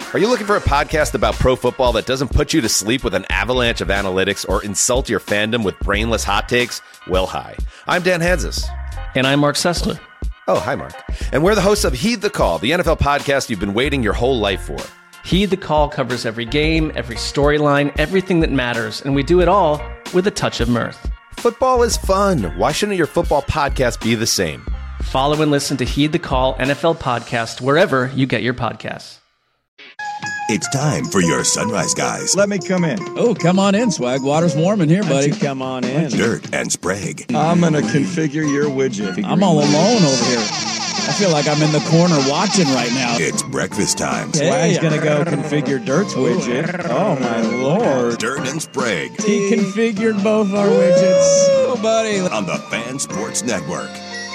Are you looking for a podcast about pro football that doesn't put you to sleep with an avalanche of analytics or insult your fandom with brainless hot takes? Well, hi. I'm Dan Hansis. And I'm Mark Sessler. Oh, hi, Mark. And we're the hosts of Heed the Call, the NFL podcast you've been waiting your whole life for. Heed the Call covers every game, every storyline, everything that matters, and we do it all with a touch of mirth. Football is fun. Why shouldn't your football podcast be the same? Follow and listen to Heed the Call NFL podcast wherever you get your podcasts. It's time for your Sunrise Guys. Let me come in. Oh, come on in, Swag. Water's warm in here, buddy. Come on in. Dirt and Sprague. I'm going to configure your widget. I'm all alone over here. I feel like I'm in the corner watching right now. It's breakfast time. Swag's going to go configure Dirt's widget. Oh, my Lord. Dirt and Sprague. He configured both our widgets. Oh, buddy. On the Fan Sports Network.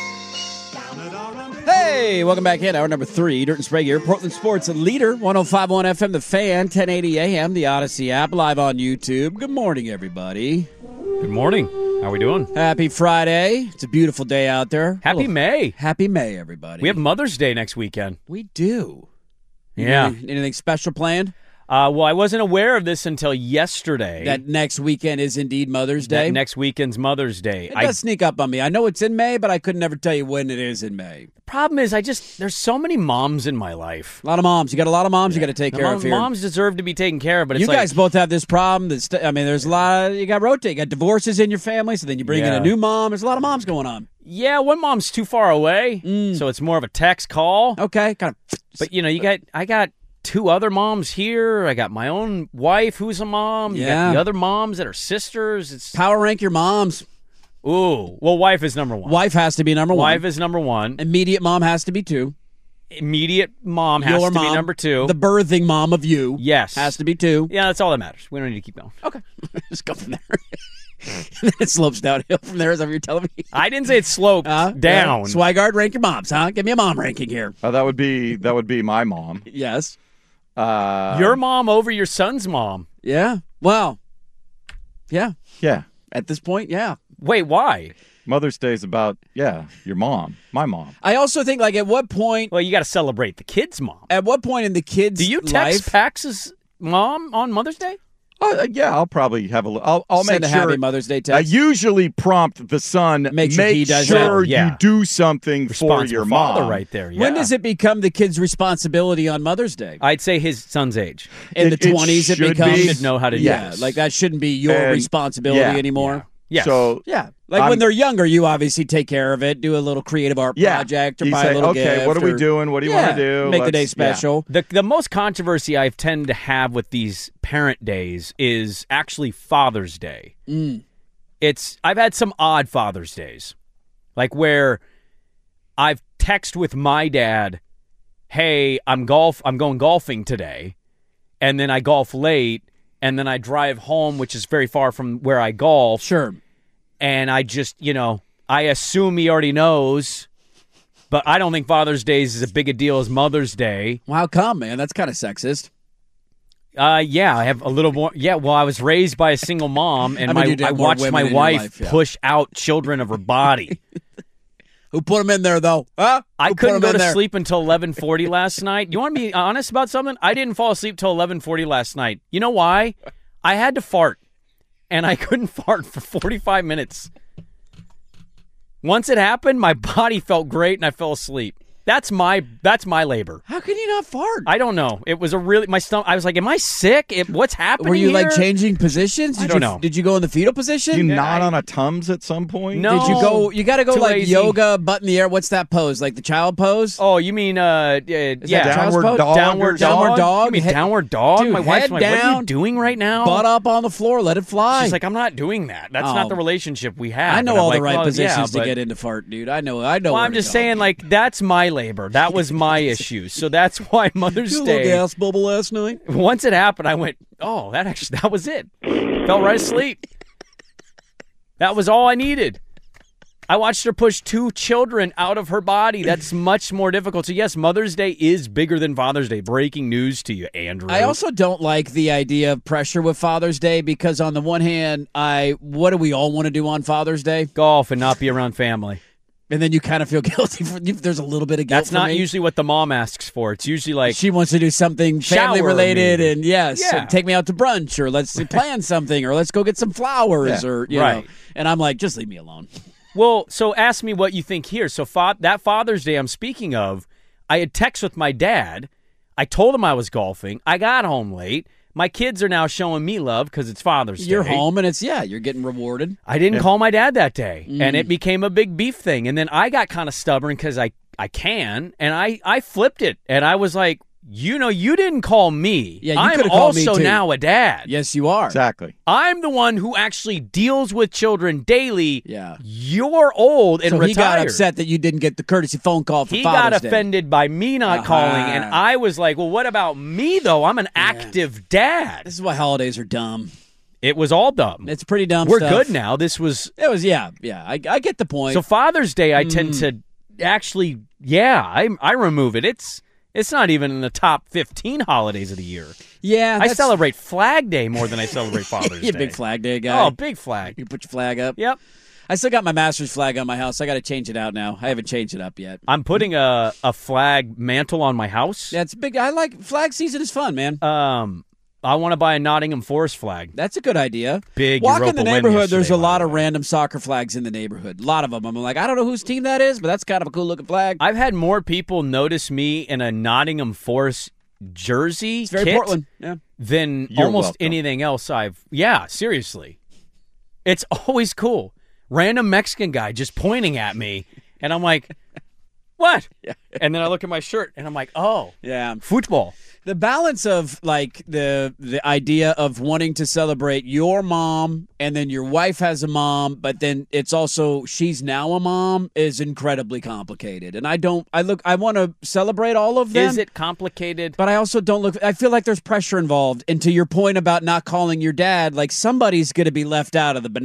Hey, welcome back in. Hour number 3, Dirt and Sprague here. Portland Sports Leader, 105.1 FM, The Fan, 1080 AM, the Odyssey app, live on YouTube. Good morning, everybody. Good morning. How are we doing? Happy Friday. It's a beautiful day out there. Happy May. Happy May, everybody. We have Mother's Day next weekend. We do. Yeah. Anything special planned? Well, I wasn't aware of this until yesterday. That next weekend is indeed Mother's Day? That next weekend's Mother's Day. It does sneak up on me. I know it's in May, but I couldn't never tell you when it is in May. The problem is there's so many moms in my life. A lot of moms. You got a lot of moms you got to take care of here. Moms deserve to be taken care of, but it's you guys both have this problem. There's a lot you got rotate. You got divorces in your family, so then you bring in a new mom. There's a lot of moms going on. Yeah, one mom's too far away, so it's more of a text call. Okay, kind of. But I got 2 other moms here. I got my own wife who's a mom. You got the other moms that are sisters. It's power rank your moms. Ooh. Well, wife is number 1. Wife has to be number 1. Wife is number 1. Immediate mom has to be 2. Immediate mom has to be number 2. The birthing mom of you. Yes. Has to be 2. Yeah, that's all that matters. We don't need to keep going. Okay. Just go from there. And then it slopes downhill from there. Is that what you're telling me? I didn't say it sloped down. Swigard, rank your moms, huh? Give me a mom ranking here. That would be my mom. Yes. Your mom over your son's mom. Yeah. Well. Yeah. Yeah. At this point, yeah. Wait, why? Mother's Day is about, your mom. My mom. I also think, at what point... Well, you got to celebrate the kid's mom. At what point in the kid's life... Do you text Pax's mom on Mother's Day? I'll probably have a look. I'll send make a sure. Happy Mother's Day text. I usually prompt the son. Make sure he does that. You do something for your mom. Father right there. Yeah. When does it become the kid's responsibility on Mother's Day? I'd say his son's age. In the 20s, it becomes. He should know how to do this. That shouldn't be your responsibility anymore. Yes. So when they're younger, you obviously take care of it, do a little creative art project, or buy a little gift. Okay, what are we doing? What do you want to do? Make the day special. Yeah. The most controversy I tend to have with these parent days is actually Father's Day. I've had some odd Father's Days, like where I've texted with my dad, "Hey, I'm going golfing today," and then I golf late, and then I drive home, which is very far from where I golf. Sure. And I just, I assume he already knows, but I don't think Father's Day is as big a deal as Mother's Day. Well, how come, man? That's kind of sexist. Yeah, I have a little more. Yeah, well, I was raised by a single mom, and I watched my wife push out children of her body. Who put them in there, though? Huh? I couldn't go to sleep until 11:40 last night. You want to be honest about something? I didn't fall asleep till 11:40 last night. You know why? I had to fart, and I couldn't fart for 45 minutes. Once it happened, my body felt great, and I fell asleep. That's my labor. How can you not fart? I don't know. It was my stomach. I was like, am I sick? What's happening Were you here? Changing positions? I don't know. Did you go in the fetal position? You nod on a Tums at some point? No. Did you go? You got to go Too lazy. yoga, butt in the air. What's that pose? Like the child pose? Oh, you mean Downward dog. Downward dog. You mean downward dog? Dude, my wife's like, down, what are you doing right now? Butt up on the floor. Let it fly. She's like, I'm not doing that. That's not the relationship we have. I know and all I'm the right positions to get into fart, dude. I know. Well, I'm just saying, that's my labor. That was my issue. So that's why Mother's Day. Little gas bubble last night. Once it happened, I went, oh, that was it. Fell right asleep. That was all I needed. I watched her push 2 children out of her body. That's much more difficult. So yes, Mother's Day is bigger than Father's Day. Breaking news to you, Andrew. I also don't like the idea of pressure with Father's Day because on the one hand, what do we all want to do on Father's Day? Golf and not be around family. And then you kind of feel guilty. There's a little bit of guilt. That's not for me. usually what the mom asks for. It's usually like, She wants to do something family Shower related, me. and yes, Yeah. and take me out to brunch, or let's plan something, or let's go get some flowers, Yeah. or you Right. know. And I'm like, just leave me alone. well, so ask me what you think here. So that Father's Day I'm speaking of, I had text with my dad. I told him I was golfing. I got home late. My kids are now showing me love because it's Father's Day. You're home, and you're getting rewarded. I didn't call my dad that day, and it became a big beef thing. And then I got kind of stubborn because I can, and I flipped it, and I was like, you didn't call me. Yeah, you I'm coulda called me also too. now a dad. Yes, you are. Exactly. I'm the one who actually deals with children daily. Yeah. You're old and So retired. he got upset that you didn't get the courtesy phone call for He Father's got Day. offended by me not calling, and I was like, well, what about me, though? I'm an active dad. This is why holidays are dumb. It was all dumb. It's pretty dumb We're stuff. good now. This was... It was, yeah. I get the point. So Father's Day, I tend to actually, I remove it. It's not even in the top 15 holidays of the year. yeah, I celebrate Flag Day more than I celebrate Father's You Day. big Flag Day guy. Oh, big flag. You put your flag up. Yep. I still got my Masters flag on my house. I got to change it out now. I haven't changed it up yet. I'm putting a flag mantle on my house. That's big. I like flag season is fun, man. I want to buy a Nottingham Forest flag. That's a good idea. Big Walk Europa in the win neighborhood. There's yesterday, a lot by of the way. random soccer flags in the neighborhood. A lot of them. I'm like, I don't know whose team that is, but that's kind of a cool looking flag. I've had more people notice me in a Nottingham Forest jersey It's very kit Portland. Yeah. than You're almost welcome. anything else Yeah, seriously. It's always cool. Random Mexican guy just pointing at me, and I'm like, what? And then I look at my shirt, and I'm like, oh, Yeah. football. The balance of like the idea of wanting to celebrate your mom and then your wife has a mom, but then it's also she's now a mom is incredibly complicated. And I want to celebrate all of them. Is it complicated? But I also I feel like there's pressure involved. And to your point about not calling your dad, like somebody's going to be left out of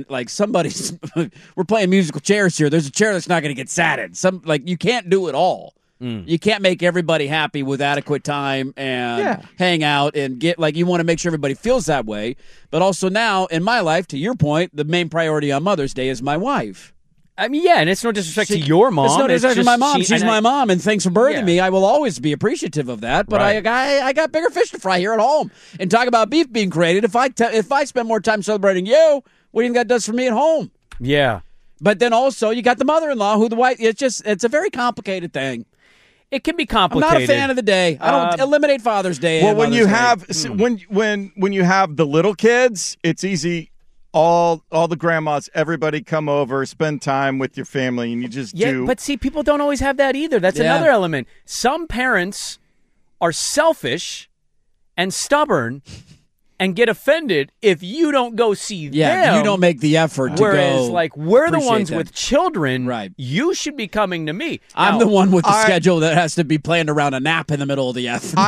we're playing musical chairs here. There's a chair that's not going to get sat in. You can't do it all. You can't make everybody happy with adequate time and hang out and you want to make sure everybody feels that way. But also now in my life, to your point, the main priority on Mother's Day is my wife. I mean, yeah, and it's no disrespect to your mom. It's no disrespect to just my mom. She's my mom, and thanks for birthing Yeah. me. I will always be appreciative of that. But Right. I got bigger fish to fry here at home. And talk about beef being created. If I spend more time celebrating you, what do you think that does for me at home? Yeah. But then also you got the mother-in-law who the wife. It's a very complicated thing. It can be I'm complicated. not a fan of the day. I don't eliminate Father's Day. Well, and when you Mother's Day. have when you have the little kids, it's easy. All the grandmas, everybody come over, spend time with your family, and you just Yeah, do. but see, people don't always have that either. That's Yeah. another element. Some parents are selfish and stubborn and get offended if you don't go see them. you don't make the effort to Whereas, go. like, we're the appreciate ones them. with children. Right. You should be coming to me. I'm Now, the one with the I- schedule that has to be planned around a nap in the middle of the afternoon.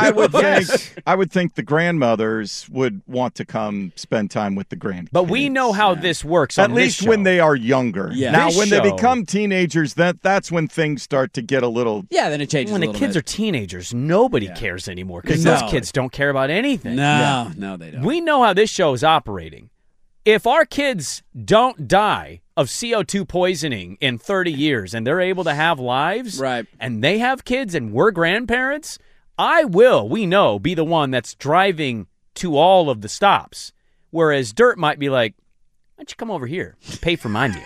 I would think the grandmothers would want to come spend time with the grandkids. But we know how this works. At on this least when show. they are younger. Yeah. Now, This when show- they become teenagers, that's when things start to get a little. Yeah, then it changes When a the little kids bit. are teenagers, nobody cares anymore because No. those kids don't care about anything. No, they don't. We know how this show is operating. If our kids don't die of CO2 poisoning in 30 years and they're able to have lives, Right. and they have kids and we're grandparents, we know, be the one that's driving to all of the stops. Whereas Dirt might be like, why don't you come over here and pay for my meal?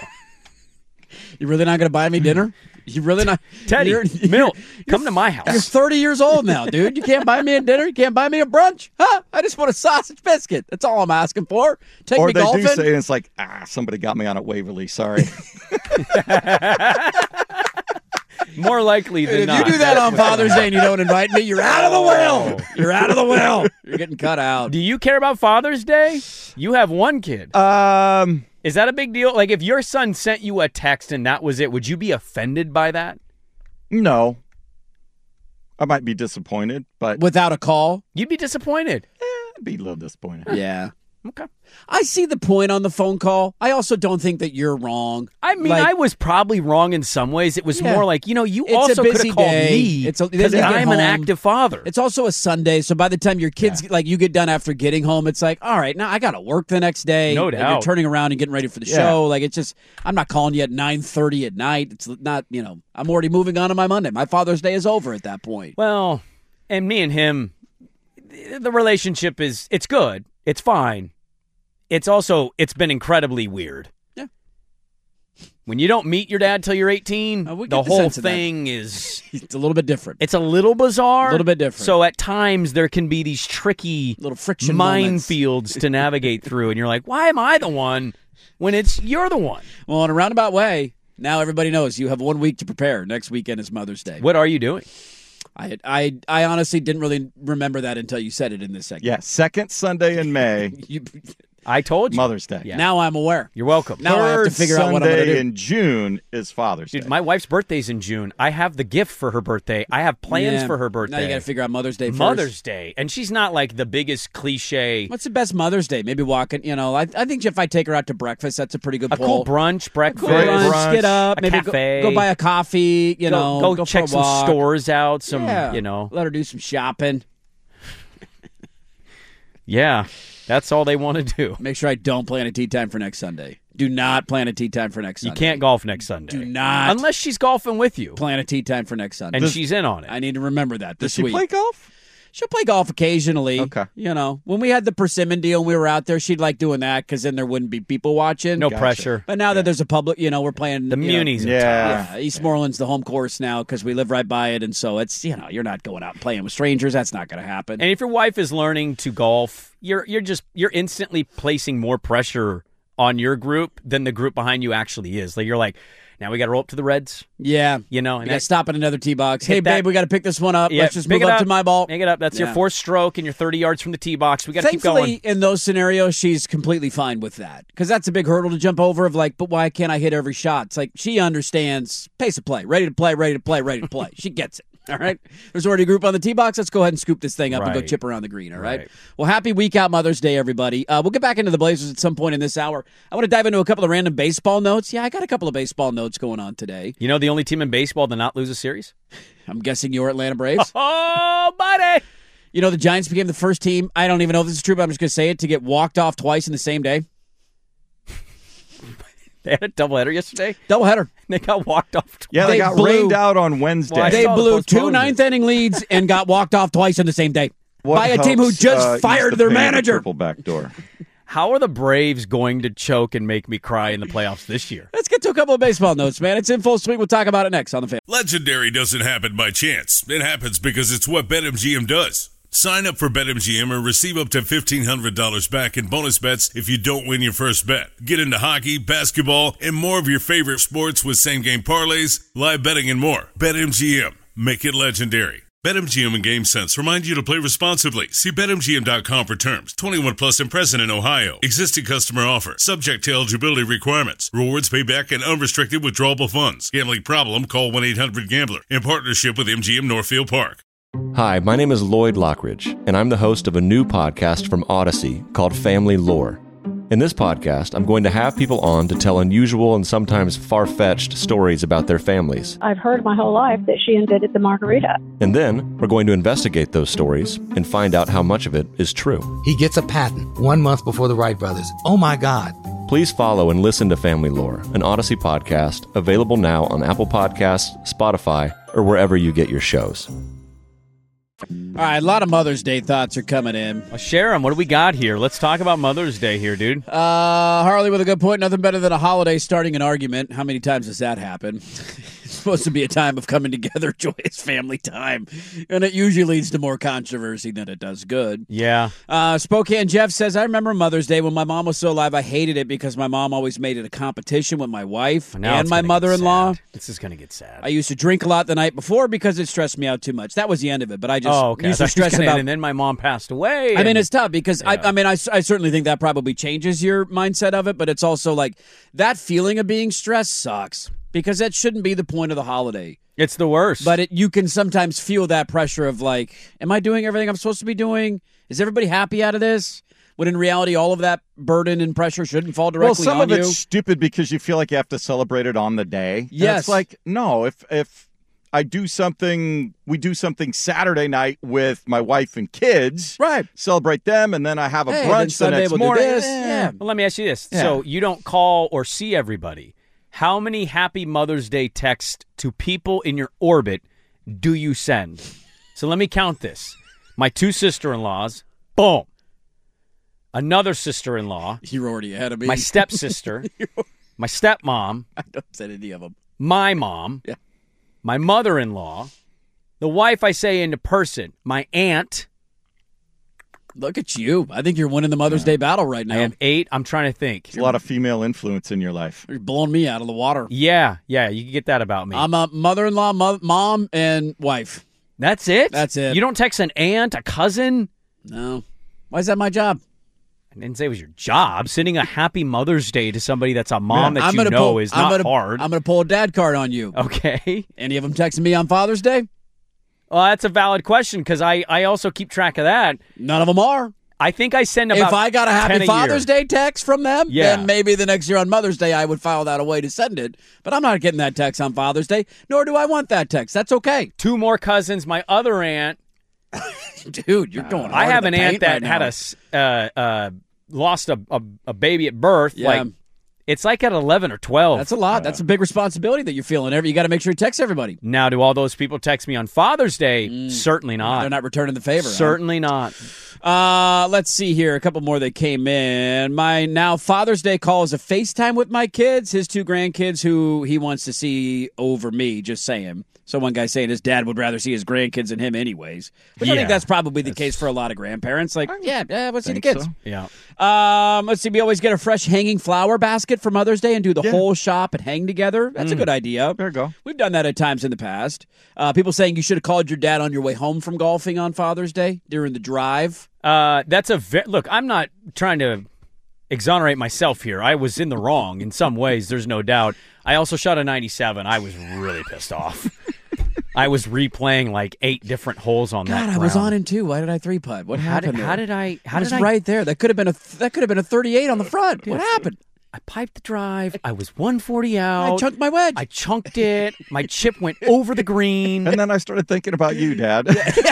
You really not going to buy me dinner? You really not? Teddy, Milt, come to my You're house. 30 years old now, dude. You can't buy me a dinner. You can't buy me a brunch. Huh? I just want a sausage biscuit. That's all I'm asking for. Take Or me they golfing. do say, and it's like, somebody got me on at Waverly. Sorry. More likely than if not. you do that on Father's Day and you don't invite me, you're out of the will. You're out of the will. You're getting cut out. Do you care about Father's Day? You have one kid. Is that a big deal? Like, if your son sent you a text and that was it, would you be offended by that? No. I might be disappointed, but Without a call? You'd be disappointed. I'd be a little disappointed. Yeah. Okay. I see the point on the phone call. I also don't think that you're wrong. I mean, Like, I was probably wrong in some ways. It was Yeah. more like, you It's a also could busy have called day. me Then you because get I'm an home. active father. It's also a Sunday, so by the time your kids you get done after getting home, it's like, all right, now I got to work the next day. No And doubt. you're turning around and getting ready for the Yeah. show. Like, it's just, I'm not calling you at 9:30 at night. It's not, I'm already moving on to my Monday. My Father's Day is over at that point. Well, and me and him, the relationship it's good. It's fine. It's been incredibly weird. Yeah. When you don't meet your dad till you're 18, We the get the whole sense of that. thing is It's a little bit different. it's a little bizarre. A little bit different. So at times there can be these tricky Little friction moments. minefields to navigate through, and you're like, why am I the one when you're the one? Well, in a roundabout way, now everybody knows you have 1 week to prepare. Next weekend is Mother's Day. What are you doing? I honestly didn't really remember that until you said it in this segment. Yeah, second Sunday in May, I told you. Mother's Day. Yeah. Now I'm aware. You're welcome. Now I have to Third figure out what I'm going to Sunday do. in June is Father's Dude, Day. my wife's birthday's in June. I have the gift for her birthday. I have plans Yeah. for her birthday. Now you got to figure out Mother's Day first. Mother's Day. And she's not like the biggest cliche. What's the best Mother's Day? Maybe walking. I think if I take her out to breakfast, that's a pretty good A poll. cool brunch, breakfast. Cool brunch, brunch, get up, a maybe cafe. go buy a coffee. Go go check for a some walk. stores out. Yeah. Let her do some shopping. Yeah, that's all they want to do. Make sure I don't plan a tea time for next Sunday. Do not plan a tea time for next You Sunday. can't golf next Sunday. Do not Unless she's golfing with you. plan a tea time for next Sunday. And she's in on it. I need to remember that Does this she week. play golf? She'll play golf occasionally. Okay. When we had the Persimmon deal and we were out there, she'd like doing that because then there wouldn't be people watching. No pressure. But now that there's a public, we're playing The Munis are Yeah. tough. Eastmoreland's the home course now because we live right by it, and so it's you're not going out and playing with strangers. That's not going to happen. And if your wife is learning to golf, you're instantly placing more pressure on your group than the group behind you actually is. Like you're like, now we got to roll up to the Reds. Yeah, And we got to that, stop at another tee box. Hey, hit that- babe, we got to pick this one up. Yeah, Let's just pick move it up to my ball. Make it up. That's your Yeah. fourth stroke, and you're 30 yards from the tee box. We got to keep Thankfully, going. in those scenarios, she's completely fine with that because that's a big hurdle to jump over. Of like, but why can't I hit every shot? It's like she understands pace of play, ready to play, ready to play, ready to play. She gets it. All right. There's already a group on the tee box. Let's go ahead and scoop this thing up and go Right. chip around the green. All right. Right. Well, happy week out Mother's Day, everybody. We'll get back into the Blazers at some point in this hour. I want to dive into a couple of random baseball notes. Yeah, I got a couple of baseball notes going on today. You know the only team in baseball to not lose a series? I'm guessing your Atlanta Braves. Oh, buddy! The Giants became the first team. I don't even know if this is true, but I'm just going to say it to get walked off twice in the same day. They had a doubleheader yesterday. Doubleheader. They got walked off. Yeah, They they got blew- rained out on Wednesday. Well, I They saw the blew two postponement. ninth-inning leads and got walked off twice in the same day What by a team who helps, just use fired the their paint manager. Triple back door. How are the Braves going to choke and make me cry in the playoffs this year? Let's get to a couple of baseball notes, man. It's in full swing. We'll talk about it next on the Fan. Legendary doesn't happen by chance. It happens because it's what BetMGM does. Sign up for BetMGM and receive up to $1,500 back in bonus bets if you don't win your first bet. Get into hockey, basketball, and more of your favorite sports with same-game parlays, live betting, and more. BetMGM. Make it legendary. BetMGM and GameSense remind you to play responsibly. See BetMGM.com for terms. 21 plus and present in Ohio. Existing customer offer. Subject to eligibility requirements. Rewards payback and unrestricted withdrawable funds. Gambling problem? Call 1-800-GAMBLER. In partnership with MGM Northfield Park. Hi, my name is Lloyd Lockridge, and I'm the host of a new podcast from Odyssey called Family Lore. In this podcast, I'm going to have people on to tell unusual and sometimes far-fetched stories about their families. I've heard my whole life that she invented the margarita. And then, we're going to investigate those stories and find out how much of it is true. He gets a patent 1 month before the Wright brothers. Oh my God. Please follow and listen to Family Lore, an Odyssey podcast, available now on Apple Podcasts, Spotify, or wherever you get your shows. All right, a lot of Mother's Day thoughts are coming in. Well, share them. What do we got here? Let's talk about Mother's Day here, dude. Harley with a good point. Nothing better than a holiday starting an argument. How many times does that happen? It's supposed to be a time of coming together, joyous family time. And it usually leads to more controversy than it does good. Yeah. Spokane Jeff says, I remember Mother's Day when my mom was still alive. I hated it because my mom always made it a competition with my wife Now and it's my gonna get mother-in-law. sad. This is going to get sad. I used to drink a lot the night before because it stressed me out too much. That was the end of it, but I just okay. used I to thought you were stress gonna end, about. and then my mom passed away. I mean, and- it's tough because Yeah. I certainly think that probably changes your mindset of it, but it's also like that feeling of being stressed sucks because that shouldn't be the point of the holiday. it's the worst. But you can sometimes feel that pressure of like, am I doing everything I'm supposed to be doing? Is everybody happy out of this? when in reality all of that burden and pressure shouldn't fall directly some on of you. it's stupid because you feel like you have to celebrate it on the day. And Yes. it's like, no, if I do something, we do something Saturday night with my wife and kids. Right. Celebrate them, and then I have a Hey, then brunch the Sunday next we'll do morning. this. Yeah. Well, let me ask you this. Yeah. So you don't call or see everybody. How many Happy Mother's Day texts to people in your orbit do you send? So let me count this. My 2 sister-in-laws, boom. Another sister-in-law. You're already ahead of me. My stepsister. My stepmom. I don't send any of them. My mom. Yeah. My mother-in-law. The wife I say into person. My aunt. Look at you. I think you're winning the Mother's Day battle right now. I have 8. I'm trying to think. There's a lot of female influence in your life. You're blowing me out of the water. Yeah, you can get that about me. I'm a mother-in-law, mom, and wife. That's it? That's it. You don't text an aunt, a cousin? No. Why is that my job? I didn't say it was your job. Sending a Happy Mother's Day to somebody that's a mom that I'm you gonna know pull- is I'm not gonna- hard. I'm going to pull a dad card on you. Okay. Any of them texting me on Father's Day? Well, that's a valid question because I also keep track of that. None of them are. I think I send about If I got a 10 Happy year. Father's Day text from them, Yeah. then maybe the next year on Mother's Day I would file that away to send it. But I'm not getting that text on Father's Day, nor do I want that text. That's okay. 2 more cousins. My other aunt. Dude, you're going hard I have in an the aunt paint that right had now. lost a baby at birth. Yeah. Like it's like at 11 or 12. That's a lot. That's a big responsibility that you're feeling. You got to make sure you text everybody. Now, do all those people text me on Father's Day? Certainly not. They're not returning the favor. huh? Certainly not. Let's see here. A couple more that came in. My now Father's Day call is a FaceTime with my kids, his 2 grandkids who he wants to see over me, just saying. So one guy saying his dad would rather see his grandkids than him anyways. Which I Yeah. think that's probably the case for a lot of grandparents. Like, let's see the think kids. so. Yeah. Let's see. We always get a fresh hanging flower basket for Mother's Day and do the whole shop and hang together. That's a good idea. There you go. We've done that at times in the past. People saying you should have called your dad on your way home from golfing on Father's Day during the drive. That's a look. I'm not trying to exonerate myself here. I was in the wrong in some ways. There's no doubt. I also shot a 97. I was really pissed off. I was replaying like 8 different holes on that. God, I was ground. on in 2. Why did I 3-putt? What happened? How did I? How It was did I? right there. That could have been a 38 on the front. What happened? I piped the drive. I was 140 out. I chunked my wedge. I chunked it. My chip went over the green. And then I started thinking about you, Dad.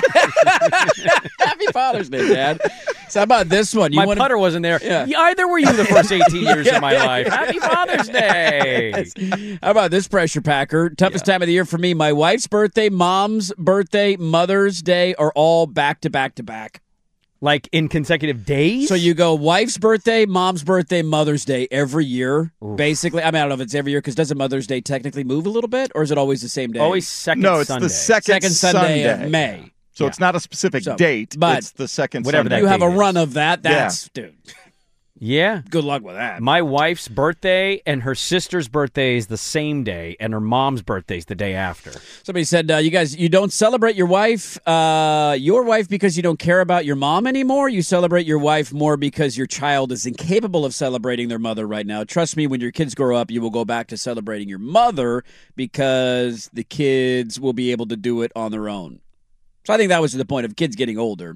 Happy Father's Day, Dad. So how about this one? My putter wasn't there. Yeah. Either were you the first 18 years of my life. Happy Father's Day. How about this pressure packer? Toughest time of the year for me. My wife's birthday, mom's birthday, Mother's Day are all back to back to back. Like in consecutive days? So you go wife's birthday, mom's birthday, Mother's Day every year, basically. I mean, I don't know if it's every year because doesn't Mother's Day technically move a little bit, or is it always the same day? Always second No, it's Sunday. the second Sunday of May. So it's not a specific date, but it's the second whatever Sunday. that You have a date is. run of that. That's, dude, Yeah. good luck with that. My wife's birthday and her sister's birthday is the same day, and her mom's birthday is the day after. Somebody said, you guys, you don't celebrate your wife because you don't care about your mom anymore. You celebrate your wife more because your child is incapable of celebrating their mother right now. Trust me, when your kids grow up, you will go back to celebrating your mother because the kids will be able to do it on their own. So I think that was the point of kids getting older.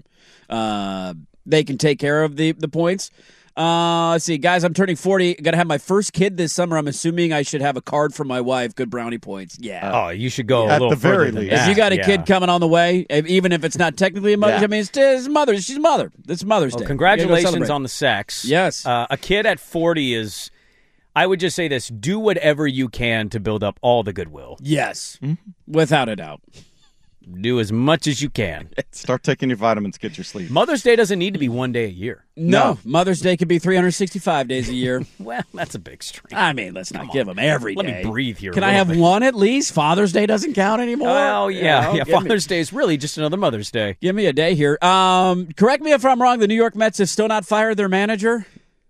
They can take care of the points. Let's see, guys, I'm turning 40. Going to have my first kid this summer. I'm assuming I should have a card from my wife. Good brownie points. Yeah. Oh, you should go a At little the very further than least. that. If you got a Yeah. kid coming on the way, even if it's not technically a mother, Yeah. I mean, it's mother. She's mother. It's Mother's Well, Day. congratulations You gotta go on the sex. Yes. A kid at 40 is, I would just say this, do whatever you can to build up all the goodwill. Yes, without a doubt. Do as much as you can. Start taking your vitamins, get your sleep. Mother's Day doesn't need to be one day a year. No, Mother's Day could be 365 days a year. Well, that's a big string. I mean, let's not give them every day. Let me breathe here. Can a I little have bit. one at least? Father's Day doesn't count anymore. Well, yeah. Give me- Father's Day is really just another Mother's Day. Give me a day here. Correct me if I'm wrong. The New York Mets have still not fired their manager.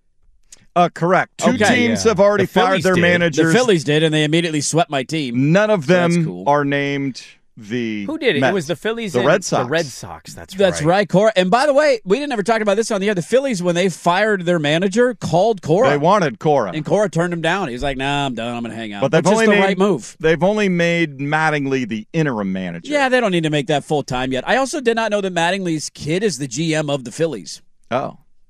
Correct. Two Okay, teams yeah. have already The Phillies fired their did. managers. The Phillies did, and they immediately swept my team. None of them That's cool. are named the Who did it? Mets. It was the Phillies The and Red Sox. The Red Sox. That's That's right, Cora. And by the way, we didn't ever talk about this on the air. The Phillies, when they fired their manager, called Cora. They wanted Cora. And Cora turned him down. He was like, nah, I'm done. I'm going to hang out. But they've Which only is the made, right move. They've only made Mattingly the interim manager. Yeah, they don't need to make that full time yet. I also did not know that Mattingly's kid is the GM of the Phillies. Oh.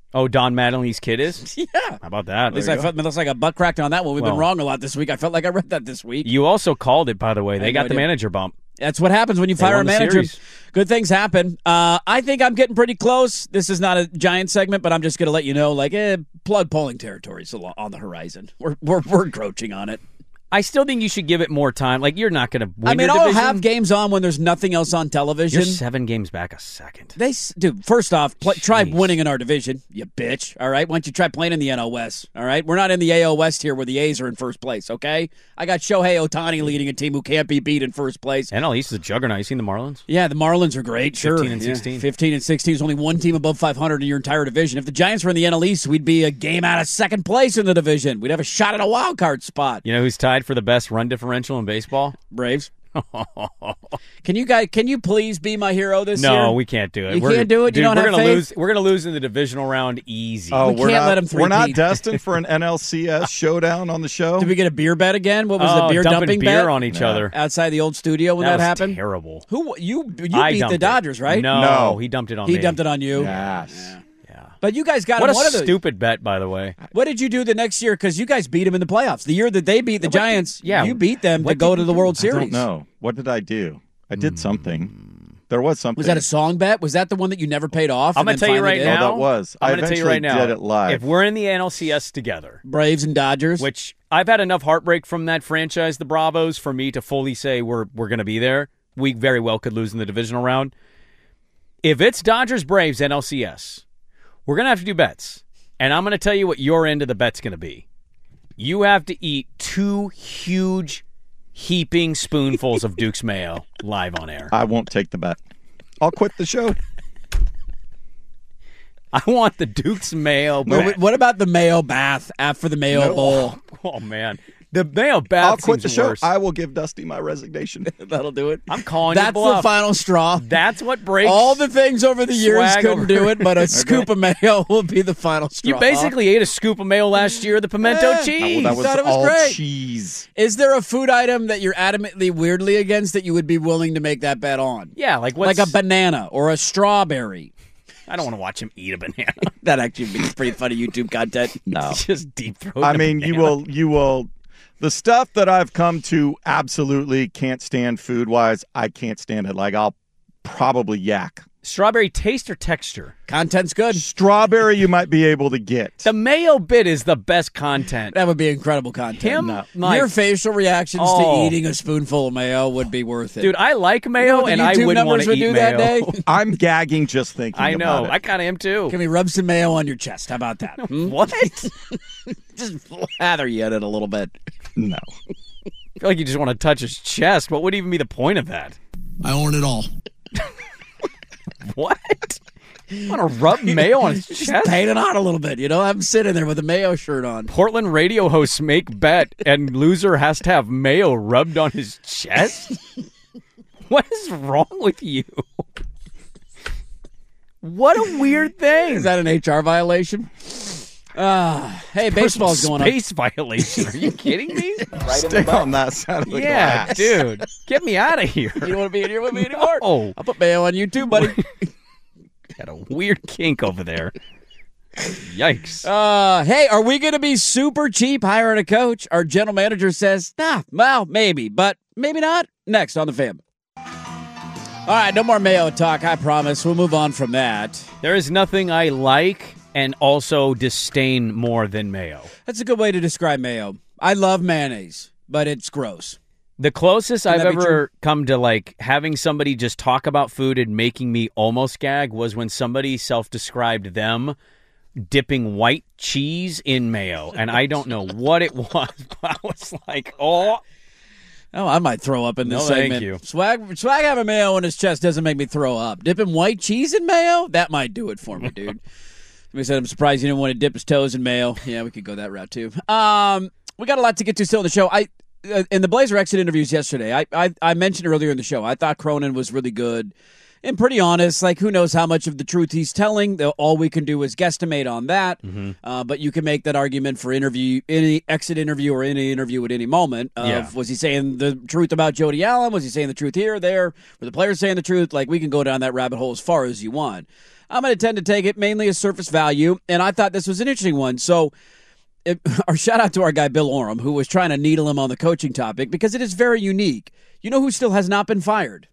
Oh, Don Mattingly's kid is? Yeah. How about that? At least I felt like a butt cracked on that one. We've been Well, wrong a lot this week. I felt like I read that this week. You also called it, by the way. I They had got no the idea. manager bump. That's what happens when you They fire a won the manager. series. Good things happen. I think I'm getting pretty close. This is not a giant segment, but I'm just going to let you know, plug polling territories on the horizon. We're encroaching on it. I still think you should give it more time. Like, you're not going to win your I'll division. have games on when there's nothing else on television. You're 7 games back a second. Dude, first off, try winning in our division, you bitch, all right? Why don't you try playing in the NL West, all right? We're not in the AL West here where the A's are in first place, okay? I got Shohei Ohtani leading a team who can't be beat in first place. NL East is a juggernaut. You seen the Marlins? Yeah, the Marlins are great, sure. 15 and 16. 15 and 16. There's only one team above 500 in your entire division. If the Giants were in the NL East, we'd be a game out of second place in the division. We'd have a shot at a wild card spot. You know who's tied for the best run differential in baseball? Braves. Can you please be my hero this year? No, we can't do it. You can't do it? You don't we're have gonna faith? lose. We're gonna lose in the divisional round easy. Oh, We can't let him We're not three-peat. destined for an NLCS showdown on the show. Did we get a beer bet again? What was the beer dumping dumping beer bet? on each other Outside the old studio when that was happened? terrible. Who you I beat dumped the it. Dodgers, right? No, he dumped it on He me. dumped it on you. Yes. But you guys got What him a one of the stupid bet, by the way. What did you do the next year? Because you guys beat them in the playoffs. The year that they beat the Giants, you beat them to go to the World I Series. don't know. What did I do? I did something. There was something. Was that a song bet? Was that the one that you never paid off? I'm going to tell you right now. Oh, that was. I'm I going to tell you eventually right now. did it live. If we're in the NLCS together, Braves and Dodgers, which I've had enough heartbreak from that franchise, the Bravos, for me to fully say we're going to be there. We very well could lose in the divisional round. If it's Dodgers Braves NLCS, we're going to have to do bets. And I'm going to tell you what your end of the bet's going to be. You have to eat 2 huge heaping spoonfuls of Duke's Mayo live on air. I won't take the bet. I'll quit the show. I want the Duke's Mayo bet. What about the Mayo bath after the Mayo Bowl? Oh, man. The Mayo bath I'll quit the seems show. worse. I will give Dusty my resignation. That'll do it. I'm calling That's your bluff. the final straw. That's what breaks. All the things over the years Swag couldn't over. do it, but a scoop of mayo will be the final straw. You basically ate a scoop of mayo last year, the pimento cheese. That was thought it was all great. cheese. Is there a food item that you're adamantly weirdly against that you would be willing to make that bet on? Yeah, like what's... Like a banana or a strawberry. I don't want to watch him eat a banana. That actually would be pretty funny YouTube content. No. Just deep throat. I mean, you will. The stuff that I've come to absolutely can't stand food-wise, I can't stand it. Like, I'll probably yak. Strawberry taste or texture? Content's good. Strawberry you might be able to get. The mayo bit is the best content. That would be incredible content. Him, No. like- Your facial reactions Oh. to eating a spoonful of mayo would be worth it. Dude, I like You know mayo, what the and I YouTube wouldn't want numbers to would eat do mayo. that day? I'm gagging just thinking I know. about it. I kind of am too. Can we rub some mayo on your chest? How about that? What? Just lather you in it a little bit. No. I feel like you just want to touch his chest. What would even be the point of that? I own it all. What? You want to rub mayo on his Just chest? paint it on a little bit. You know, have him sitting there with a mayo shirt on. Portland radio hosts make bet, and loser has to have mayo rubbed on his chest? What is wrong with you? What a weird thing. Is that an HR violation? Hey, baseball's going on. Space violation. Are you kidding me? Stay on that side of the Yeah, glass. dude. Get me out of here. You don't want to be in here with me anymore? Oh, I'll put mayo on you too, buddy. got a weird kink over there. Yikes. Hey, are we going to be super cheap hiring a coach? Our general manager says, well, maybe, but maybe not. Next on The Fam. All right, no more mayo talk, I promise. We'll move on from that. There is nothing I like and also disdain more than mayo. That's a good way to describe mayo. I love mayonnaise, but it's gross. The closest Can I've that be ever come to like having somebody just talk about food and making me almost gag was when somebody self-described them dipping white cheese in mayo. And I don't know what it was, but I was like, oh. Oh, I might throw up in this No, thank segment. you. Swag having mayo on his chest doesn't make me throw up. Dipping white cheese in mayo? That might do it for me, dude. Somebody said, I'm surprised he didn't want to dip his toes in mayo. Yeah, we could go that route, too. We got a lot to get to still in the show. In the Blazer exit interviews yesterday, I mentioned earlier in the show, I thought Cronin was really good and pretty honest. Like, who knows how much of the truth he's telling? All we can do is guesstimate on that. But you can make that argument for any exit interview or any interview at any moment. Was he saying the truth about Jody Allen? Was he saying the truth here or there? Were the players saying the truth? Like, we can go down that rabbit hole as far as you want. I'm going to tend to take it mainly as surface value, and I thought this was an interesting one. So our shout out to our guy Bill Oram, who was trying to needle him on the coaching topic because it is very unique. You know who still has not been fired?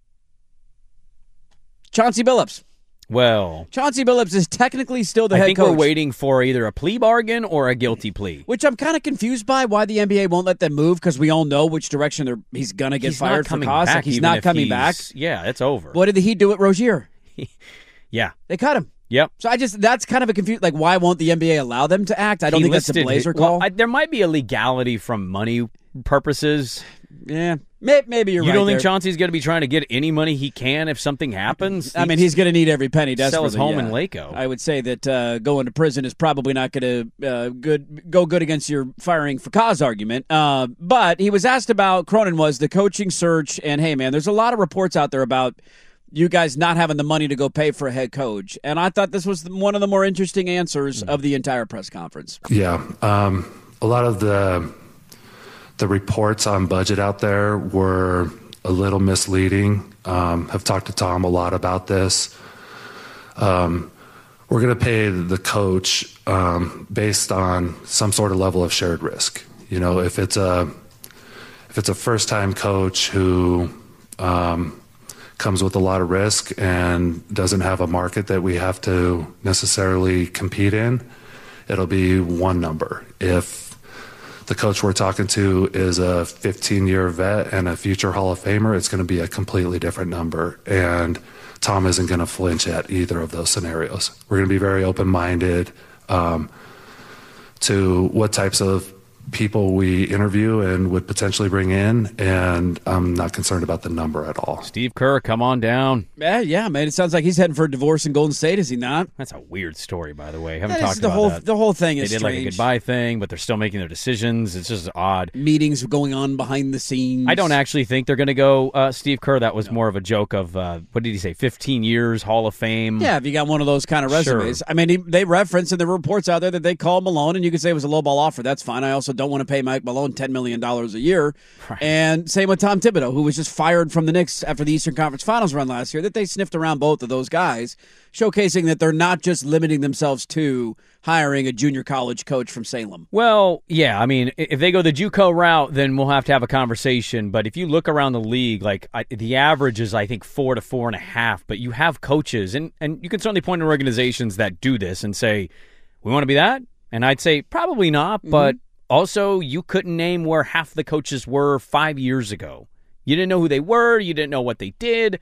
Chauncey Billups. Well, Chauncey Billups is technically still the head coach. I think we're waiting for either a plea bargain or a guilty plea. Which I'm kind of confused by why the NBA won't let them move because we all know which direction he's going to get fired for cause. Like he's not coming back. Yeah, it's over. What did he do at Rozier? Yeah. They cut him. Yep. So that's kind of a confused. Like, why won't the NBA allow them to act? I don't think that's a Blazer call. Well, there might be a legality from money purposes. Yeah, maybe you're right. You don't think there. Chauncey's going to be trying to get any money he can if something happens? I mean, he's going to need every penny desperately. Sell his home in Waco. I would say that going to prison is probably not going to go good against your firing for cause argument. But he was asked about, Cronin was, the coaching search, and hey, man, there's a lot of reports out there about you guys not having the money to go pay for a head coach. And I thought this was one of the more interesting answers of the entire press conference. Yeah. A lot of the reports on budget out there were a little misleading. Have talked to Tom a lot about this. We're going to pay the coach based on some sort of level of shared risk. You know, if it's a first-time coach who comes with a lot of risk and doesn't have a market that we have to necessarily compete in, it'll be one number. If the coach we're talking to is a 15-year vet and a future Hall of Famer, it's going to be a completely different number. And Tom isn't going to flinch at either of those scenarios. We're going to be very open-minded to what types of people we interview and would potentially bring in, and I'm not concerned about the number at all. Steve Kerr, come on down. Yeah, man. It sounds like he's heading for a divorce in Golden State, is he not? That's a weird story, by the way. Haven't That talked is the about whole that. the whole thing is They did strange. like a goodbye thing, but they're still making their decisions. It's just odd. Meetings going on behind the scenes. I don't actually think they're going to go Steve Kerr. That was more of a joke of, what did he say, 15 years, Hall of Fame? Yeah, if you got one of those kind of resumes. Sure. I mean, they referenced in the reports out there that they called Malone, and you could say it was a lowball offer. That's fine. I also don't want to pay Mike Malone $10 million a year. Right. And same with Tom Thibodeau, who was just fired from the Knicks after the Eastern Conference Finals run last year, that they sniffed around both of those guys, showcasing that they're not just limiting themselves to hiring a junior college coach from Salem. Well, yeah, I mean, if they go the JUCO route, then we'll have to have a conversation. But if you look around the league, like the average is, I think, 4 to 4.5. But you have coaches, and you can certainly point to organizations that do this and say, we want to be that? And I'd say probably not, but also you couldn't name where half the coaches were 5 years ago. You didn't know who they were. You didn't know what they did.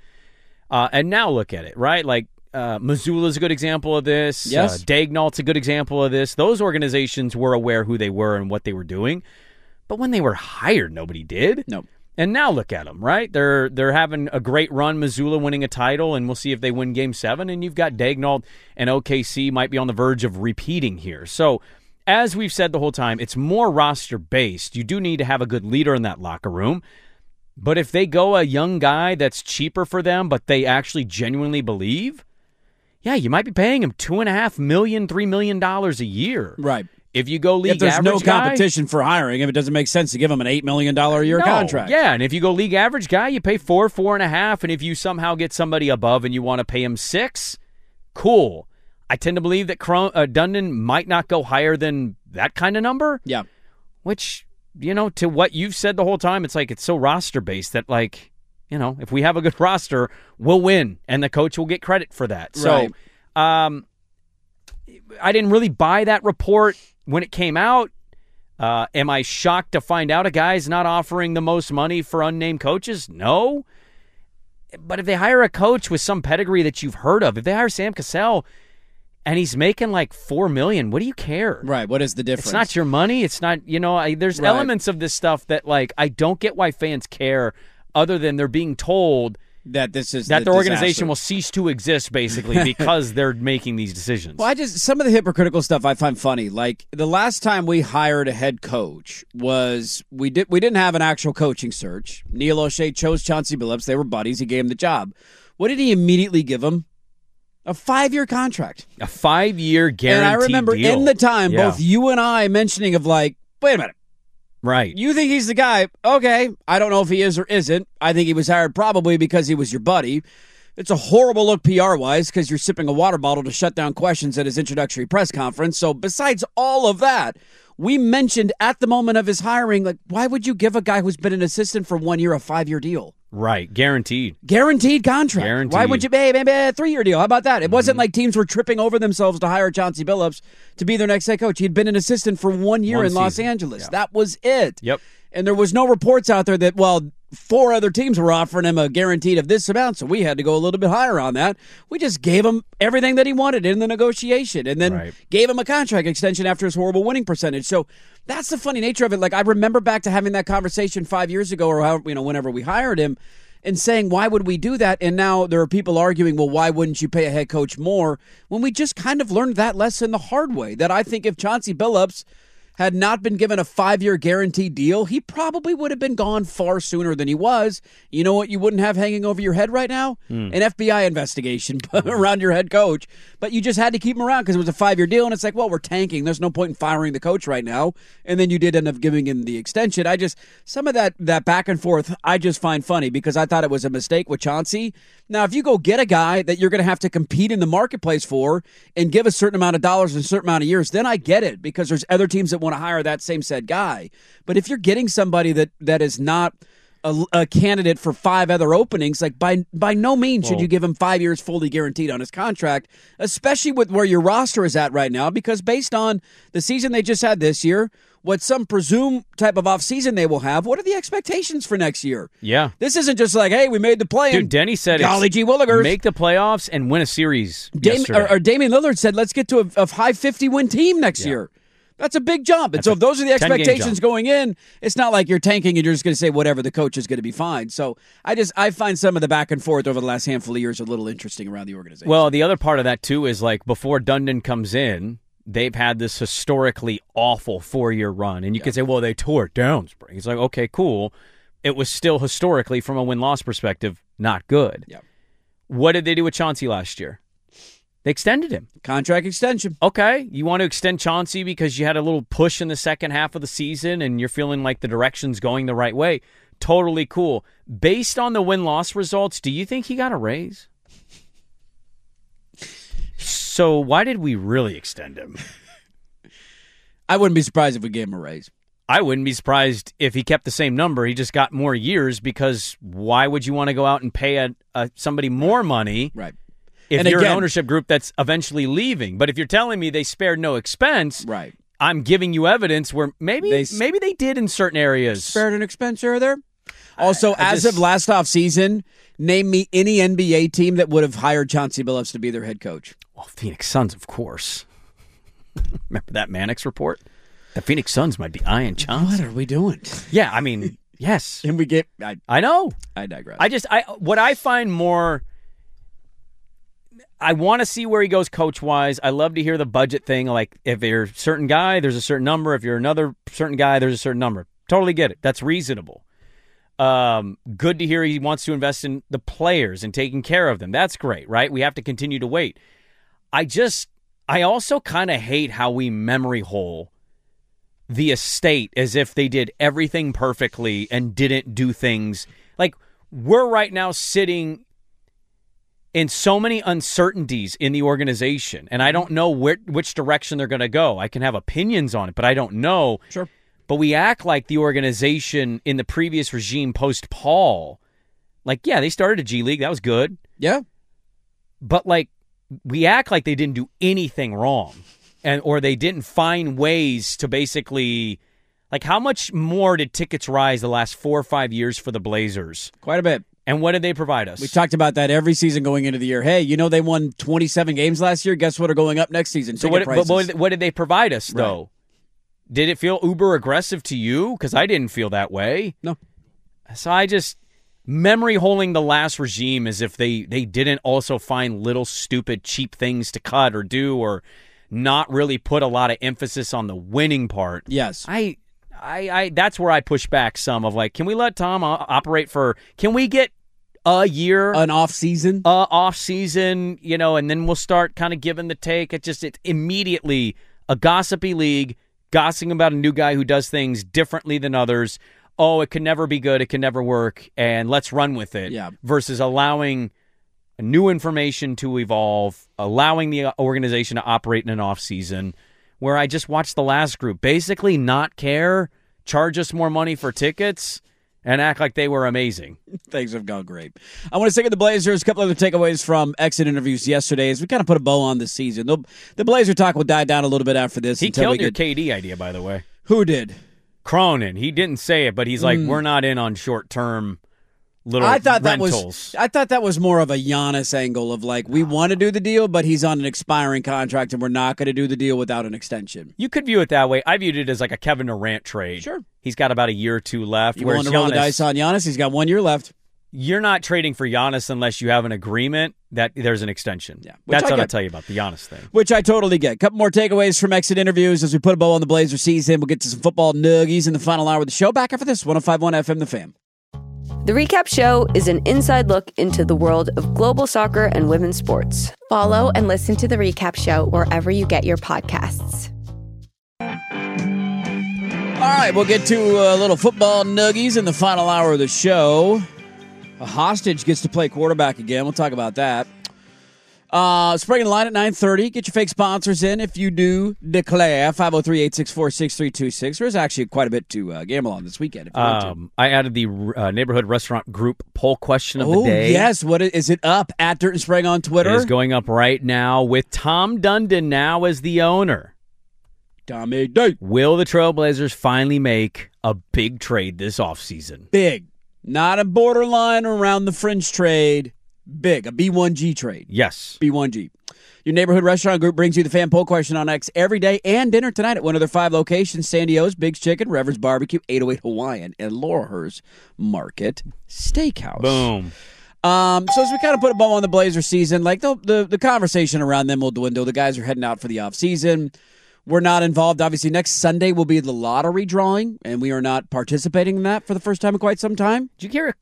And now look at it, right? Like, Missoula's a good example of this. Yes. Daignault's a good example of this. Those organizations were aware who they were and what they were doing. But when they were hired, nobody did. No. And now look at them, right? They're having a great run, Missoula winning a title, and we'll see if they win Game 7. And you've got Daignault and OKC might be on the verge of repeating here. So, as we've said the whole time, it's more roster-based. You do need to have a good leader in that locker room. But if they go a young guy that's cheaper for them, but they actually genuinely believe, yeah, you might be paying him $2.5 million, $3 million a year. Right. If you go league if there's average no guy, competition for hiring him, it doesn't make sense to give him an $8 million a year contract. Yeah, and if you go league average guy, you pay 4, 4.5, and if you somehow get somebody above and you want to pay him 6, cool. I tend to believe that Dundon might not go higher than that kind of number. Yeah. Which, to what you've said the whole time, it's like it's so roster-based that, like, if we have a good roster, we'll win, and the coach will get credit for that. Right. So, I didn't really buy that report when it came out. Am I shocked to find out a guy's not offering the most money for unnamed coaches? No. But if they hire a coach with some pedigree that you've heard of, if they hire Sam Cassell and he's making like $4 million, what do you care? Right. What is the difference? It's not your money. It's not, there's Right. elements of this stuff that, like, I don't get why fans care other than they're being told that this is that the the organization disaster. will cease to exist, basically, because they're making these decisions. Well, some of the hypocritical stuff I find funny. Like, the last time we hired a head coach was we didn't have an actual coaching search. Neil O'Shea chose Chauncey Billups. They were buddies. He gave him the job. What did he immediately give him? A 5-year contract. A 5-year guaranteed And I remember deal. in the time, Yeah. both you and I mentioning of like, wait a minute. Right. You think he's the guy? Okay. I don't know if he is or isn't. I think he was hired probably because he was your buddy. It's a horrible look PR-wise because you're sipping a water bottle to shut down questions at his introductory press conference. So besides all of that, we mentioned at the moment of his hiring, like, why would you give a guy who's been an assistant for 1 year a 5-year deal? Right. Guaranteed contract. Guaranteed. Why would you maybe a 3-year deal? How about that? It wasn't like teams were tripping over themselves to hire Chauncey Billups to be their next head coach. He'd been an assistant for 1 year in Los Angeles. Yeah. That was it. Yep. And there was no reports out there that, 4 other teams were offering him a guaranteed of this amount, so we had to go a little bit higher on that. We just gave him everything that he wanted in the negotiation and then gave him a contract extension after his horrible winning percentage. So that's the funny nature of it. Like, I remember back to having that conversation 5 years ago or whenever we hired him and saying, why would we do that? And now there are people arguing, well, why wouldn't you pay a head coach more? When we just kind of learned that lesson the hard way, that I think if Chauncey Billups had not been given a 5-year guaranteed deal, he probably would have been gone far sooner than he was. You know what you wouldn't have hanging over your head right now? An FBI investigation around your head coach. But you just had to keep him around because it was a 5-year deal, and it's like, well, we're tanking. There's no point in firing the coach right now. And then you did end up giving him the extension. Some of that back and forth, I just find funny because I thought it was a mistake with Chauncey. Now, if you go get a guy that you're going to have to compete in the marketplace for and give a certain amount of dollars in a certain amount of years, then I get it because there's other teams that want to hire that same said guy. But if you're getting somebody that is not a candidate for 5 other openings, like by no means should you give him 5 years fully guaranteed on his contract, especially with where your roster is at right now, because based on the season they just had this year, what some presume type of offseason they will have, what are the expectations for next year? Yeah. This isn't just like, hey, we made the play. Dude, Denny said golly gee willikers, make the playoffs and win a series yesterday. Or Damian Lillard said, let's get to a high 50-win team next year. That's a big jump. And so if those are the expectations going in, it's not like you're tanking and you're just going to say whatever, the coach is going to be fine. So I find some of the back and forth over the last handful of years a little interesting around the organization. Well, the other part of that, too, is like before Dundon comes in, they've had this historically awful 4-year run. And you could say, well, they tore it down spring. It's like, okay, cool. It was still historically, from a win-loss perspective, not good. Yep. What did they do with Chauncey last year? They extended him. Contract extension. Okay. You want to extend Chauncey because you had a little push in the second half of the season and you're feeling like the direction's going the right way. Totally cool. Based on the win-loss results, do you think he got a raise? So why did we really extend him? I wouldn't be surprised if we gave him a raise. I wouldn't be surprised if he kept the same number. He just got more years because why would you want to go out and pay somebody more money? Right. If you're an ownership group that's eventually leaving. But if you're telling me they spared no expense, right, I'm giving you evidence where maybe they did in certain areas. Spared an expense here or there? Also, as of last offseason, name me any NBA team that would have hired Chauncey Billups to be their head coach. Well, Phoenix Suns, of course. Remember that Mannix report? The Phoenix Suns might be eyeing Chauncey. What are we doing? Yeah, I mean, yes. And we get... I know. I digress. What I find more... I want to see where he goes coach-wise. I love to hear the budget thing. Like, if you're a certain guy, there's a certain number. If you're another certain guy, there's a certain number. Totally get it. That's reasonable. Good to hear he wants to invest in the players and taking care of them. That's great, right? We have to continue to wait. I also kind of hate how we memory hole the estate as if they did everything perfectly and didn't do things. Like, we're right now sitting in so many uncertainties in the organization, and I don't know which direction they're going to go. I can have opinions on it, but I don't know. Sure. But we act like the organization in the previous regime post-Paul, like, yeah, they started a G League. That was good. Yeah. But, like, we act like they didn't do anything wrong, or they didn't find ways to basically, like, how much more did tickets rise the last 4 or 5 years for the Blazers? Quite a bit. And what did they provide us? We talked about that every season going into the year. Hey, you know they won 27 games last year? Guess what are going up next season? So what did they provide us, though? Right. Did it feel uber aggressive to you? Because I didn't feel that way. No. So I just memory holding the last regime as if they didn't also find little stupid cheap things to cut or do or not really put a lot of emphasis on the winning part. Yes. I that's where I push back some of like, can we let Tom operate can we get a year? An off season? Off season, and then we'll start kind of giving the take. It's immediately a gossipy league, gossiping about a new guy who does things differently than others. Oh, it can never be good. It can never work. And let's run with it. Yeah. Versus allowing new information to evolve, allowing the organization to operate in an off season, where I just watched the last group basically not care, charge us more money for tickets, and act like they were amazing. Things have gone great. I want to stick with the Blazers. A couple other takeaways from exit interviews yesterday as we kind of put a bow on this season. The Blazer talk will die down a little bit after this. He killed your KD idea, by the way. Who did? Cronin. He didn't say it, but he's like, we're not in on short-term little rentals. I thought that was more of a Giannis angle of like, we want to do the deal, but he's on an expiring contract and we're not going to do the deal without an extension. You could view it that way. I viewed it as like a Kevin Durant trade. Sure. He's got about a year or two left. You want to roll the dice on Giannis? He's got 1 year left. You're not trading for Giannis unless you have an agreement that there's an extension. Yeah, that's what I'll tell you about the Giannis thing. Which I totally get. A couple more takeaways from exit interviews as we put a bow on the Blazer season. We'll get to some football nuggies in the final hour of the show. Back after this, 105.1 FM The Fan. The Recap Show is an inside look into the world of global soccer and women's sports. Follow and listen to The Recap Show wherever you get your podcasts. All right, we'll get to a little football nuggies in the final hour of the show. A hostage gets to play quarterback again. We'll talk about that. Spring in line at 9:30. Get your fake sponsors in if you do declare. 503-864-6326. There's actually quite a bit to gamble on this weekend. If you want I added the neighborhood restaurant group poll question of the day. Oh, yes. What is it up at Dirt and Sprague on Twitter? It is going up right now with Tom Dundon now as the owner. Tommy D. Will the Trailblazers finally make a big trade this offseason? Big. Not a borderline around the fringe trade. Big. A B1G trade. Yes. B1G. Your neighborhood restaurant group brings you the fan poll question on X every day and dinner tonight at one of their 5 locations: San Diego's Big's Chicken, Rever's Barbecue, 808 Hawaiian, and Laurelhurst Market Steakhouse. Boom. So as we kind of put a bow on the Blazer season, like the conversation around them will dwindle. The guys are heading out for the offseason. We're not involved. Obviously, next Sunday will be the lottery drawing, and we are not participating in that for the first time in quite some time. Did you hear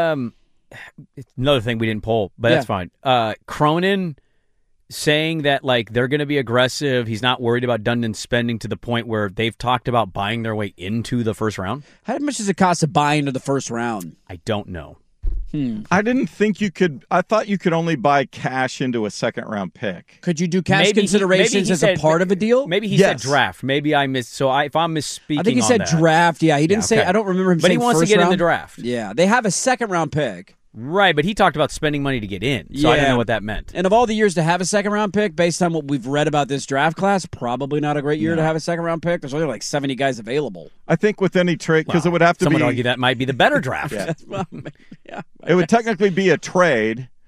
another thing we didn't poll, but that's fine. Cronin saying that like they're going to be aggressive. He's not worried about Dundon spending to the point where they've talked about buying their way into the first round. How much does it cost to buy into the first round? I don't know. I didn't think you could. I thought you could only buy cash into a second-round pick. Could you do cash considerations as a part of a deal? Maybe he said draft. Maybe I missed. So if I'm misspeaking, I think he said draft. Yeah, he didn't say. I don't remember him saying but he wants first to get round. in the draft. Yeah, they have a second-round pick. Right, but he talked about spending money to get in, so I didn't know what that meant. And of all the years to have a second-round pick, based on what we've read about this draft class, probably not a great year to have a second-round pick. There's only like 70 guys available. I think with any trade, because it would have to some be... would argue that might be the better draft. It would technically be a trade,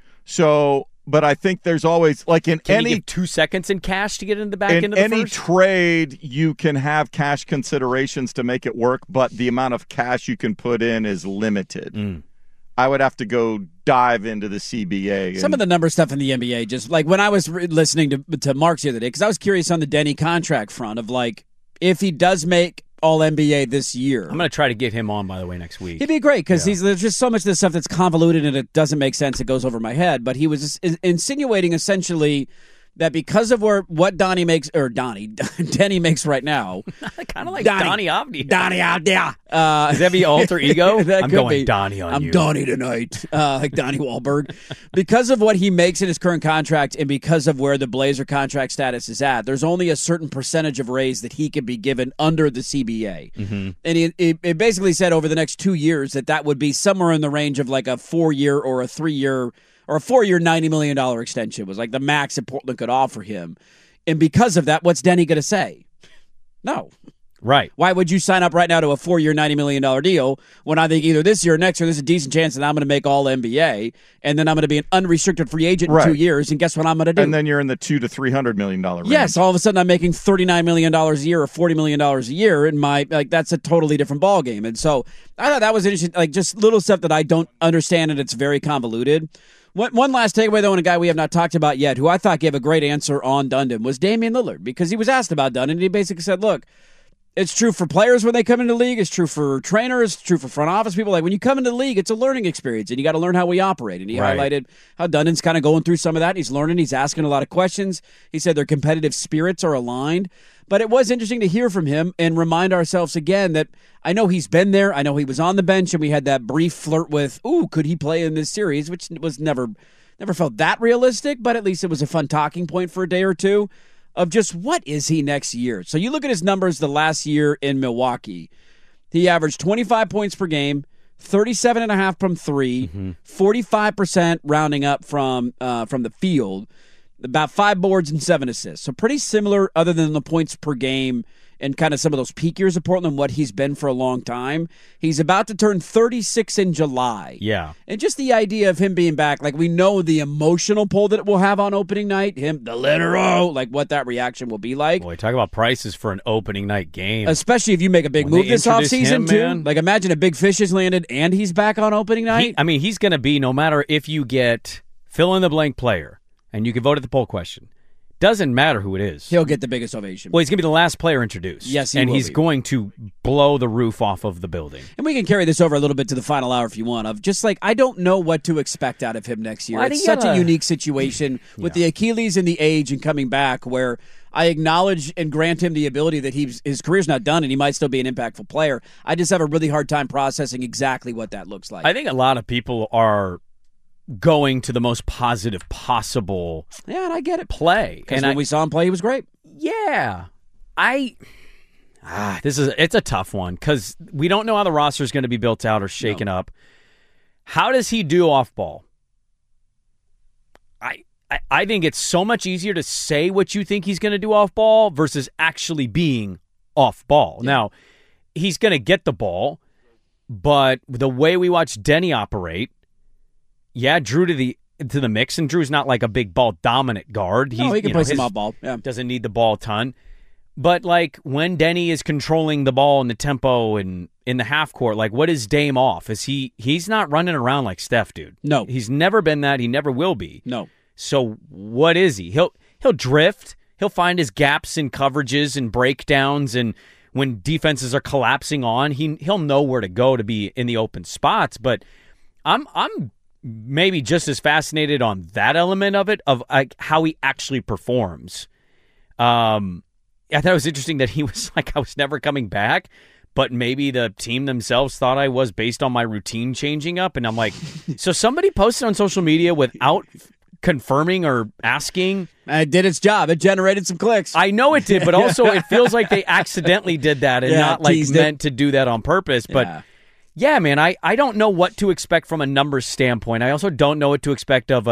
but I think there's always, like in Can any... you give 2 seconds in cash to get in the back into the any first? trade, you can have cash considerations to make it work, but the amount of cash you can put in is limited. I would have to go dive into the CBA. Some of the number stuff in the NBA, just like when I was listening to Marks the other day, because I was curious on the Denny contract front of like, if he does make All-NBA this year. I'm going to try to get him on, by the way, next week. He'd be great because there's just so much of this stuff that's convoluted and it doesn't make sense. It goes over my head. But he was insinuating essentially that because of Denny makes right now. Kind of like Donnie Avdi. Donnie Avdi. Does that be alter ego? I'm going be. Donnie on you. I'm Donnie tonight, like Donnie Wahlberg. Because of what he makes in his current contract and because of where the Blazer contract status is at, there's only a certain percentage of raise that he can be given under the CBA. Mm-hmm. And it basically said over the next 2 years that would be somewhere in the range of like a 4-year or a 3-year or a 4-year $90 million extension was like the max that Portland could offer him. And because of that, what's Denny going to say? No. Right. Why would you sign up right now to a 4-year, $90 million deal when I think either this year or next year there's a decent chance that I'm going to make All-NBA and then I'm going to be an unrestricted free agent in 2 years, and guess what I'm going to do? And then you're in the $200 to $300 million range. Yes, all of a sudden I'm making $39 million a year or $40 million a year, and that's a totally different ballgame. And so I thought that was interesting, like just little stuff that I don't understand, and it's very convoluted. One last takeaway, though, and a guy we have not talked about yet, who I thought gave a great answer on Dundon, was Damian Lillard, because he was asked about Dundon, and he basically said, look, it's true for players when they come into the league. It's true for trainers. It's true for front office people. Like when you come into the league, it's a learning experience, and you got to learn how we operate. And he highlighted how Dundon's kind of going through some of that. He's learning. He's asking a lot of questions. He said their competitive spirits are aligned. But it was interesting to hear from him and remind ourselves again that I know he's been there. I know he was on the bench, and we had that brief flirt with, could he play in this series, which was never Never felt that realistic, but at least it was a fun talking point for a day or two of just what is he next year. So you look at his numbers the last year in Milwaukee. He averaged 25 points per game, 37.5 from three, 45% rounding up from the field, about 5 boards and 7 assists. So pretty similar other than the points per game and kind of some of those peak years of Portland, what he's been for a long time. He's about to turn 36 in July. Yeah. And just the idea of him being back, like we know the emotional pull that it will have on opening night, the letter O, like what that reaction will be like. Boy, talk about prices for an opening night game. Especially if you make a big move this offseason, too. Like imagine a big fish has landed and he's back on opening night. He's going to be, no matter if you get fill-in-the-blank player, and you can vote at the poll question. Doesn't matter who it is. He'll get the biggest ovation. Well, he's going to be the last player introduced. Yes, and he's going to blow the roof off of the building. And we can carry this over a little bit to the final hour if you want. Of just like, I don't know what to expect out of him next year. It's such a unique situation with the Achilles and the age and coming back where I acknowledge and grant him the ability that his career's not done and he might still be an impactful player. I just have a really hard time processing exactly what that looks like. I think a lot of people are going to the most positive possible and I get it. Play. And when we saw him play, he was great. Yeah. It's a tough one because we don't know how the roster is going to be built out or shaken up. How does he do off ball? I think it's so much easier to say what you think he's going to do off ball versus actually being off ball. Yeah. Now, he's going to get the ball, but the way we watch Denny operate, Drew to the mix, and Drew's not like a big ball dominant guard. He can play some off ball. Yeah. Doesn't need the ball a ton. But like when Denny is controlling the ball and the tempo and in the half court, like what is Dame off? He's not running around like Steph, dude. No. He's never been that. He never will be. No. So what is he? He'll drift. He'll find his gaps in coverages and breakdowns, and when defenses are collapsing on, he'll know where to go to be in the open spots. But I'm maybe just as fascinated on that element of it, of how he actually performs. I thought it was interesting that he was like, I was never coming back, but maybe the team themselves thought I was based on my routine changing up. And I'm like, so somebody posted on social media without confirming or asking. It did its job. It generated some clicks. I know it did, but also it feels like they accidentally did that and not like meant to do that on purpose. But yeah, man, I don't know what to expect from a numbers standpoint. I also don't know what to expect of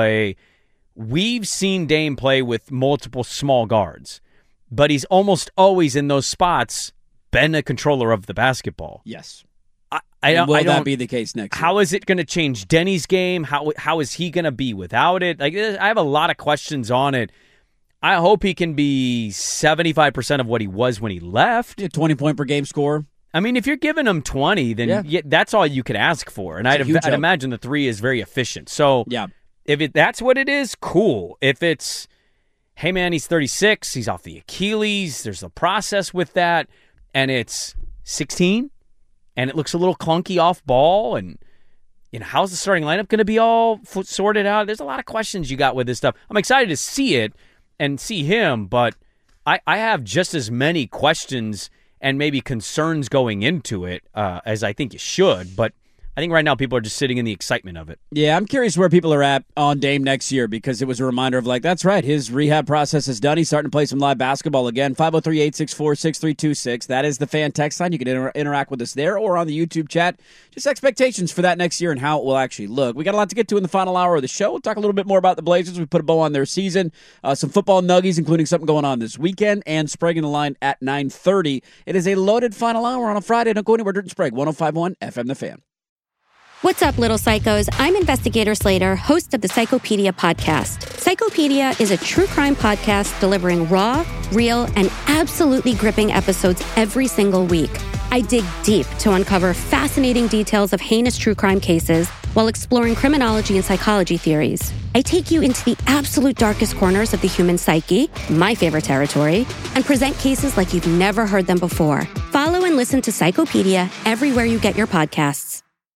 we've seen Dame play with multiple small guards, but he's almost always in those spots been a controller of the basketball. Yes. Will that be the case next year? How is it going to change Denny's game? How is he going to be without it? Like, I have a lot of questions on it. I hope he can be 75% of what he was when he left. 20-point per game score. I mean, if you're giving him 20, then that's all you could ask for. And I'd imagine the 3 is very efficient. So if that's what it is, cool. If it's, hey, man, he's 36, he's off the Achilles, there's a process with that, and it's 16, and it looks a little clunky off ball, and how's the starting lineup going to be all sorted out? There's a lot of questions you got with this stuff. I'm excited to see it and see him, but I have just as many questions and maybe concerns going into it as I think you should, but I think right now people are just sitting in the excitement of it. Yeah, I'm curious where people are at on Dame next year because it was a reminder of like, that's right, his rehab process is done. He's starting to play some live basketball again. 503-864-6326. That is the fan text line. You can interact with us there or on the YouTube chat. Just expectations for that next year and how it will actually look. We got a lot to get to in the final hour of the show. We'll talk a little bit more about the Blazers. We put a bow on their season. Some football nuggies, including something going on this weekend, and Sprague in the line at 9:30. It is a loaded final hour on a Friday. Don't go anywhere. Dirt and Sprague, 105.1 FM The Fan. What's up, little psychos? I'm Investigator Slater, host of the Psychopedia podcast. Psychopedia is a true crime podcast delivering raw, real, and absolutely gripping episodes every single week. I dig deep to uncover fascinating details of heinous true crime cases while exploring criminology and psychology theories. I take you into the absolute darkest corners of the human psyche, my favorite territory, and present cases like you've never heard them before. Follow and listen to Psychopedia everywhere you get your podcasts.